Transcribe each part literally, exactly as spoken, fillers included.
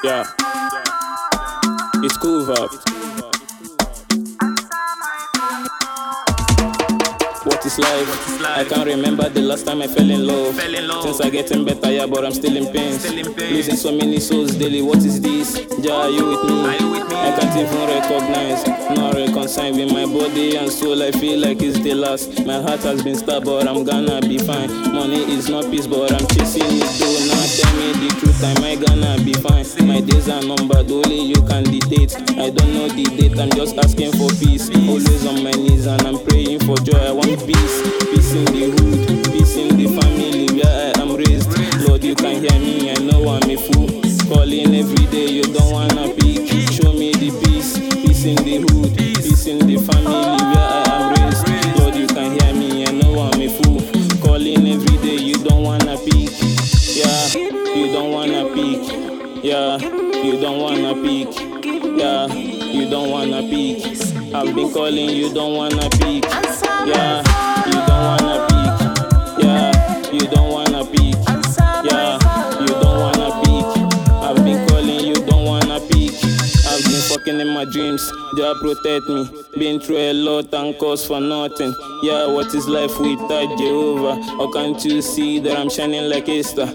Yeah, it's cool vibe. What is life? I can't remember the last time I fell in love. Since I getting better, yeah, but I'm still in pain. Losing so many souls daily. What is this? Ja, are you with me? I can't even recognize. Not reconciled with my body and soul. I feel like it's the last. My heart has been stabbed, but I'm gonna be fine. Money is not peace, but I'm chasing it though. Now tell me the truth, am I gonna be fine? My days are numbered, only you can dictate. I don't know the date, I'm just asking for peace. Always on my knees and I'm praying for joy. I want peace, peace in the hood, peace in the family where I am raised. Lord, you can hear me, I know I'm a fool. Calling every day, you don't wanna pick. Show me the peace, peace in the hood, peace in the family where I am raised. Lord, you can hear me, I know I'm a fool. Calling every day, you don't wanna pick. Yeah, you don't wanna pick. Yeah, you don't wanna pick. Yeah, you don't wanna pick. I've been calling, you don't wanna pick. Yeah, you don't wanna pick. Yeah, you don't wanna pick. Yeah, you don't wanna pick. I've been calling, you don't wanna pick. I've been fucking in my dreams, they protect me. Been through a lot and cause for nothing. Yeah, what is life without Jehovah? Or can't you see that I'm shining like a star?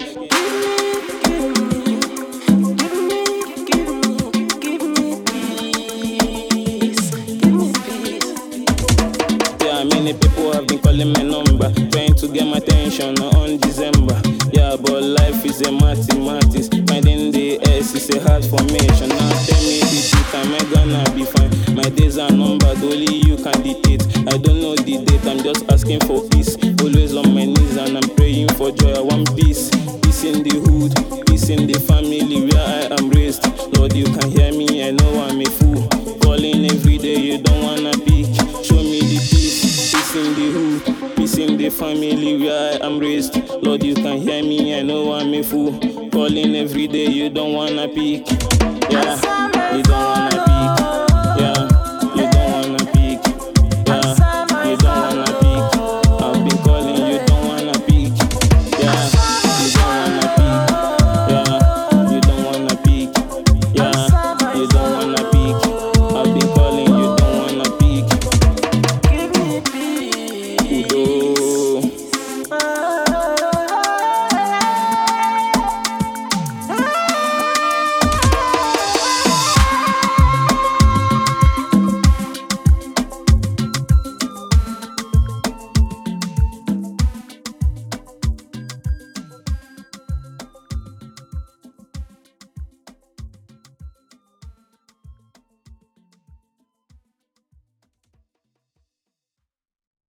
Many people have been calling my number, trying to get my attention on December. Yeah, but life is a mathematics. Finding the S is a hard formation. Now tell me the truth, am I gonna be fine? My days are numbered, only you can dictate. I don't know the date, I'm just asking for peace. Always on my knees and I'm praying for joy. I want peace, peace in the hood, peace in the family where I am raised. Lord, you can hear me, I know I'm a fool. Calling every day, you don't wanna pick. Show me the peace, peace in the hood, peace in the family where I am raised. Lord, you can hear me, I know I'm a fool. Calling every day, you don't wanna pick. Yeah, you don't wanna pick. Yeah.